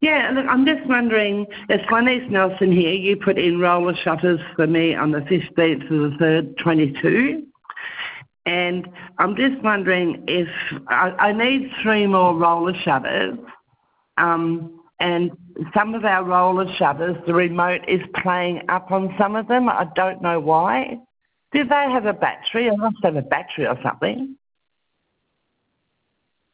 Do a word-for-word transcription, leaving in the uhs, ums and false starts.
Yeah, look, I'm just wondering, it's my niece Nelson here. You put in roller shutters for me on the fifteenth of the third, twenty-two. And I'm just wondering if I, I need three more roller shutters. Um, and some of our roller shutters, the remote is playing up on some of them. I don't know why. Do they have a battery? I must have a battery or something.